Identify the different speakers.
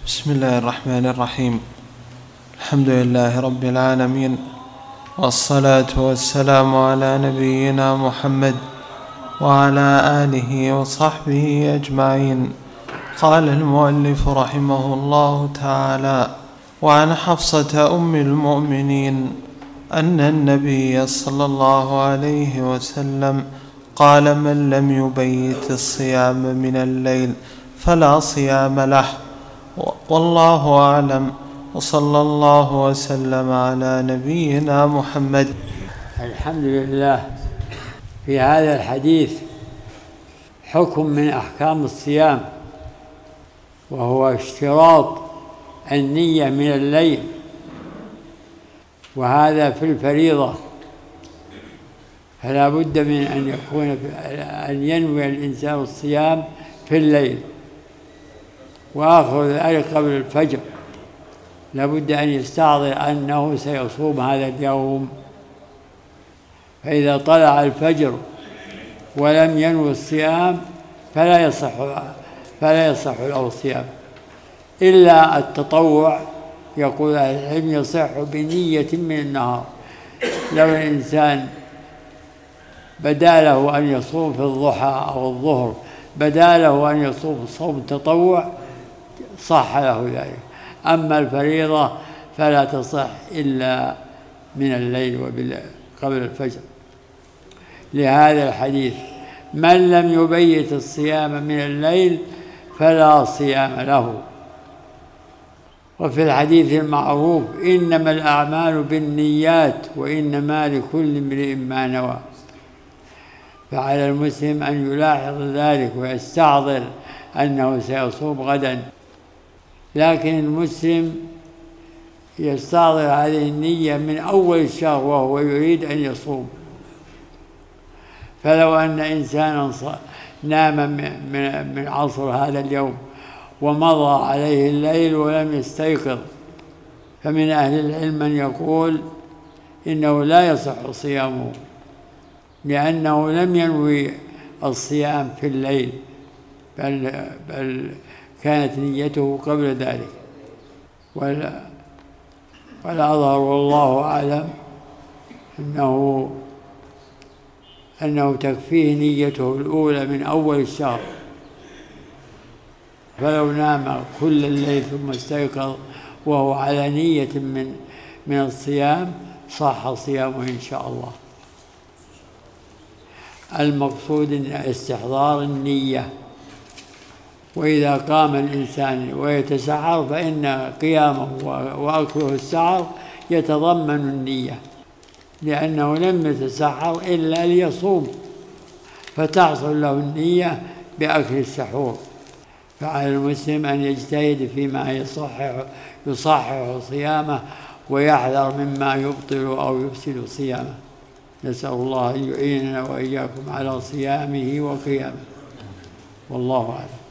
Speaker 1: بسم الله الرحمن الرحيم. الحمد لله رب العالمين، والصلاة والسلام على نبينا محمد وعلى آله وصحبه أجمعين. قال المؤلف رحمه الله تعالى: وعن حفصة أم المؤمنين أن النبي صلى الله عليه وسلم قال: من لم يبيت الصيام من الليل فلا صيام له. والله أعلم، وصلى الله وسلم على نبينا محمد.
Speaker 2: الحمد لله. في هذا الحديث حكم من أحكام الصيام، وهو اشتراط النية من الليل، وهذا في الفريضة، فلا بد من أن ينوي الإنسان الصيام في الليل، وآخر ذلك قبل الفجر لا بد أن يستحضر أنه سيصوم هذا اليوم. فإذا طلع الفجر ولم ينوي الصيام فلا يصح له الصيام، إلا التطوع. يقول أهل العلم يصح بنية من النهار. لو الإنسان بدا له أن يصوم في الضحى أو الظهر، بدا له أن يصوم صوم تطوع، صح له ذلك. أما الفريضة فلا تصح إلا من الليل قبل الفجر. لهذا الحديث: من لم يبيت الصيام من الليل فلا صيام له. وفي الحديث المعروف: إنما الأعمال بالنيات وإنما لكل امرئ ما نوى. فعلى المسلم أن يلاحظ ذلك ويستحضر أنه سيصوم غدا، لكن المسلم يستحضر هذه النية من أول الشهر وهو يريد أن يصوم. فلو أن إنسانا نام من عصر هذا اليوم ومضى عليه الليل ولم يستيقظ، فمن أهل العلم من يقول إنه لا يصح صيامه، لأنه لم ينوي الصيام في الليل، بل كانت نيته قبل ذلك. والأظهر والله أعلم أنه تكفيه نيته الأولى من أول الشهر. فلو نام كل الليل ثم استيقظ وهو على نية من الصيام صح صيامه إن شاء الله. المقصود استحضار النية. وإذا قام الإنسان ويتسحر فإن قيامه وأكله السحر يتضمن النية، لأنه لم يتسحر إلا ليصوم، فتحصل له النية بأكل السحور. فعلى المسلم أن يجتهد فيما يصحح صيامه ويحذر مما يبطل أو يفسد صيامه. نسأل الله أن يعيننا وإياكم على صيامه وقيامه، والله أعلم.